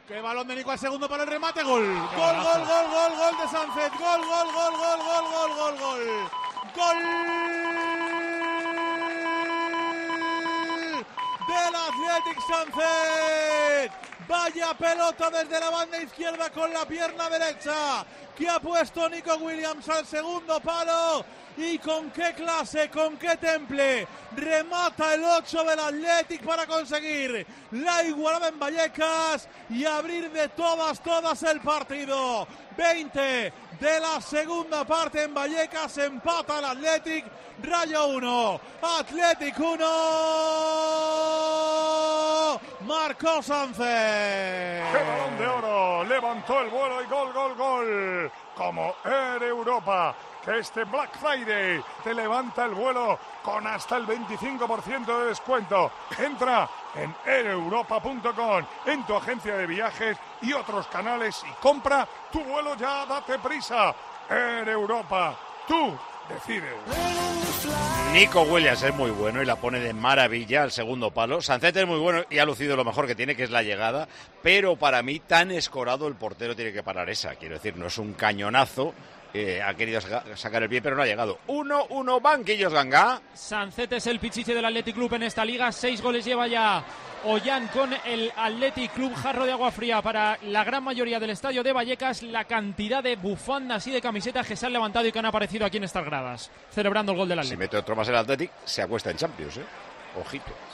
Que balón de Nico al segundo para el remate, gol. Gol de Sánchez. Gol. Gol del Athletic Sánchez. Vaya pelota desde la banda izquierda con la pierna derecha que ha puesto Nico Williams al segundo palo. Y con qué clase, con qué temple remata el 8 del Athletic para conseguir la igualada en Vallecas y abrir de todas el partido. 20 de la segunda parte en Vallecas, empata el Athletic. Rayo 1, Athletic 1, marcó Sánchez. ¡Qué balón de oro! Levantó el vuelo y gol. Como Air Europa, que este Black Friday te levanta el vuelo con hasta el 25% de descuento. Entra en aireuropa.com, en tu agencia de viajes y otros canales y compra tu vuelo ya, date prisa. Air Europa, tú decides. Nico Williams es muy bueno y la pone de maravilla al segundo palo. Sánchez es muy bueno y ha lucido lo mejor que tiene, que es la llegada. Pero para mí, tan escorado el portero tiene que parar esa. Quiero decir, no es un cañonazo. Ha querido sacar el pie, pero no ha llegado. 1-1, banquillos Ganga. Sánchez es el pichiche del Athletic Club en esta liga. 6 goles lleva ya Ollán con el Athletic Club. Jarro de agua fría para la gran mayoría del estadio de Vallecas. La cantidad de bufandas y de camisetas que se han levantado y que han aparecido aquí en estas gradas, celebrando el gol del Athletic. Si mete otro más el Athletic, se acuesta en Champions, Ojito.